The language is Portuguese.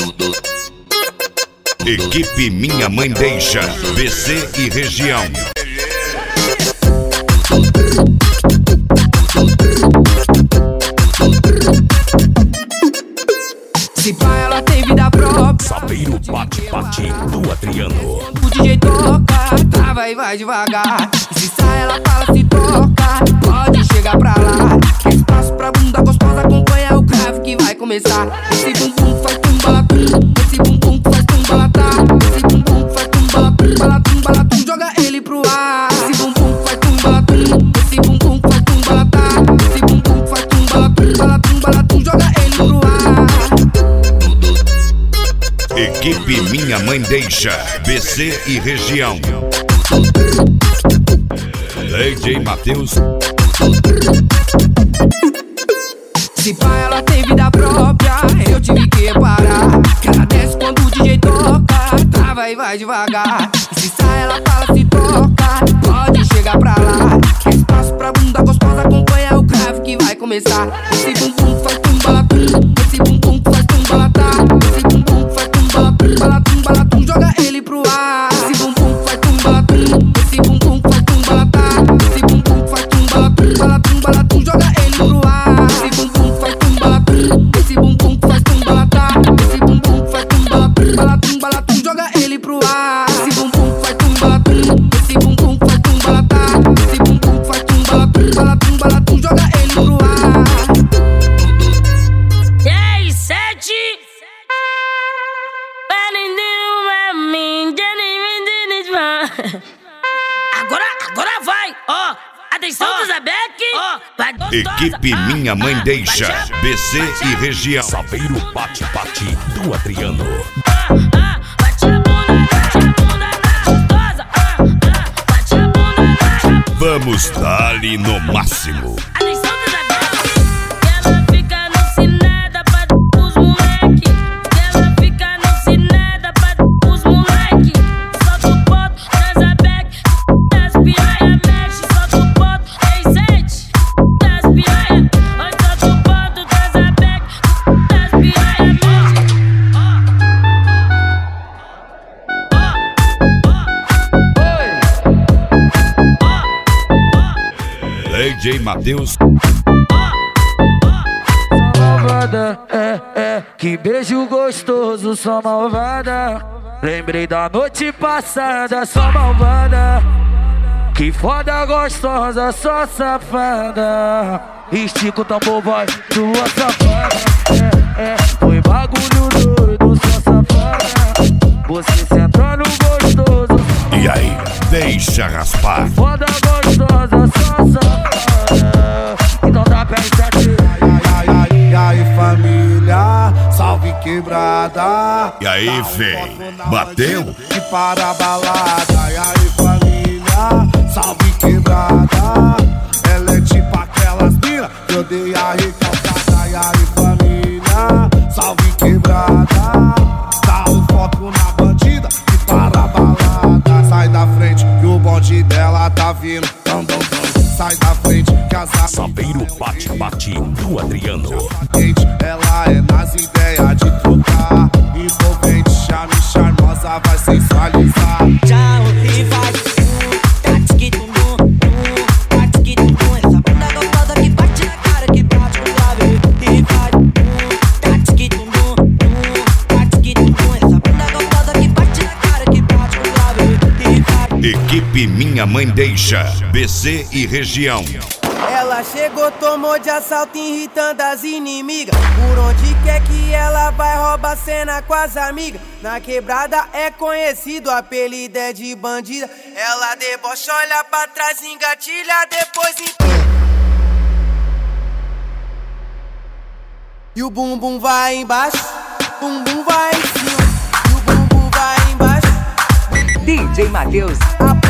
Equipe Minha Mãe Deixa, BC e região. Se pá, ela tem vida própria. Sabeiro bate-bate do Adriano. O DJ toca, trava e vai devagar. E se sai, ela fala, se toca, pode chegar pra lá. Espaço pra bunda gostosa, acompanha o grave que vai começar. Esse bumbum faz tum-balatum, esse bumbum faz tum-balatá. Esse bumbum faz tum-balatum, balatum, balatum, joga ele pro ar. Esse bumbum faz tum-balatum, esse bumbum faz tum-balatá. Esse bumbum faz tum-balatum, balatum, balatum, joga ele pro ar. Equipe Minha Mãe Deixa, BC e região. DJ Matheus. Se pá, ela tem vida própria, eu tive que reparar que ela desce quando o DJ toca, trava e vai devagar. E se sai, ela fala, se toca, pode chegar pra lá. Espaço pra bunda gostosa, acompanha o grave que vai começar. Esse bumbum faz tum-balatum, esse bumbum faz tum-balatá. Esse bumbum faz tum-balatum, balatum, balatum, joga ele pro ar. Esse bumbum faz tum-balatum, esse bumbum faz tum-balatá. Esse bumbum faz tum-balatum, balatum, balatum, joga ele pro ar. Esse bumbum faz tum-balatum, esse bumbum faz tum-balatá. Esse bumbum faz tum-balatum, balatum, balatum, joga ele pro ar. Esse bumbum faz tum-balatum, esse bumbum faz tum-balatá. Esse bumbum faz tum-balatum, balatum, balatum, joga ele pro ar. 10, 7. Agora vai, ó. Atenção, Zabeck. Vai gostosa. Equipe Minha Mãe Deixa, BC e região. Sabeiro bate-bate do Adriano. Bate a bunda gostosa. Bate a bunda. Vamos dar-lhe no máximo. Atenção, Zabeck. Ela fica alucinada para os moleque. Ela fica alucinada para os moleque. Solta o ponto da Zabeck, das piranha mexe. Solta o ponto, tem sete, das piranha. Oi, solta o ponto da Zabeck, das piranha mexe. DJ Matheus. Malvada, que beijo gostoso, só malvada. Lembrei da noite passada, só malvada. Que foda gostosa, só safada. Estica o tambor, vai, tua safada. Foi bagulho doido, só safada. Você sentando gostoso. E aí, deixa raspar. Foda gostosa, só safada. Então dá pé E aí família, salve quebrada. E aí, vem, bateu? E para a balada. E aí família, salve quebrada. Ela é tipo aquelas mina que eu dei a recalcada. E aí família, salve quebrada. Dá o foco na bandida e para a balada. Sai da frente que o bonde dela tá vindo. Sai da frente que as Sabeiro bate-bate do Adriano. ela é nas ideias de trocar. Envolvente, chame charmosa, vai sensualizar. Tchau e vai. Essa bunda gostosa que bate na cara, que bate no grave e vai. Essa bunda gostosa que bate na cara, que bate no grave e vai. Equipe Minha Mãe Deixa, BC e região. Ela chegou, tomou de assalto, irritando as inimigas. Por onde quer que ela vai, rouba cena com as amigas. Na quebrada é conhecido, o apelido é de bandida. Ela debocha, olha pra trás, engatilha, depois e o bumbum vai embaixo, bumbum vai em cima, e o bumbum vai embaixo. DJ Matheus. A